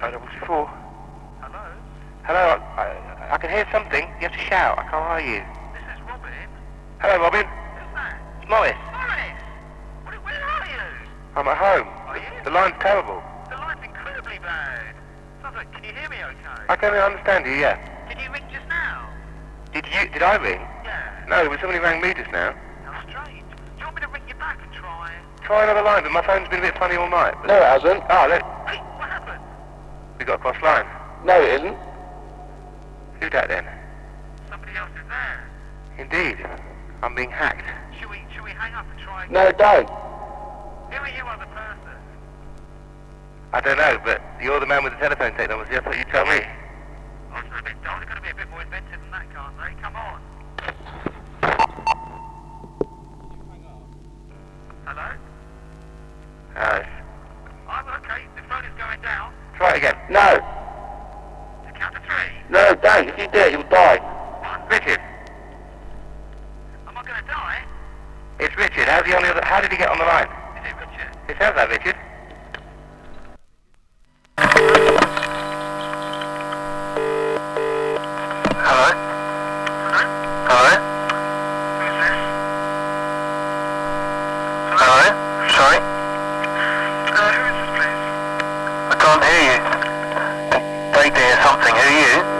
044. Hello? Hello, I can hear something. You have to shout. I can't hear you. This is Robin. Hello, Robin. Who's that? It's Morris. Morris! Where are you? I'm at home. Are you? The line's terrible. The line's incredibly bad. Sounds like, can you hear me okay? I can understand you, yeah. Did you ring just now? Did I ring? Yeah. No, but somebody rang me just now. How strange. Do you want me to ring you back and try? Try another line, but my phone's been a bit funny all night. No, it hasn't. Oh, look. Hey, what happened? We got a cross line. No, it isn't. Who's that then? Somebody else is there. Indeed. I'm being hacked. Should we hang up and try again? No, don't. Who are you, other person? I don't know, but you're the man with the telephone technology. I thought you'd tell me. Oh, it's got to be a bit more inventive than that, can't they? Come on. Hello? I'm okay. The phone is going down. Try it again. No. To count to three. No, don't. If you do, you'll die. One. Richard. Am I going to die? It's Richard. How did he get on the line? Is it Richard? It sounds like Richard. Hello? Hello? Hello? Who's this? Hello? Sorry? Who is this, please? I can't hear you. I'd like to hear something. Who are you?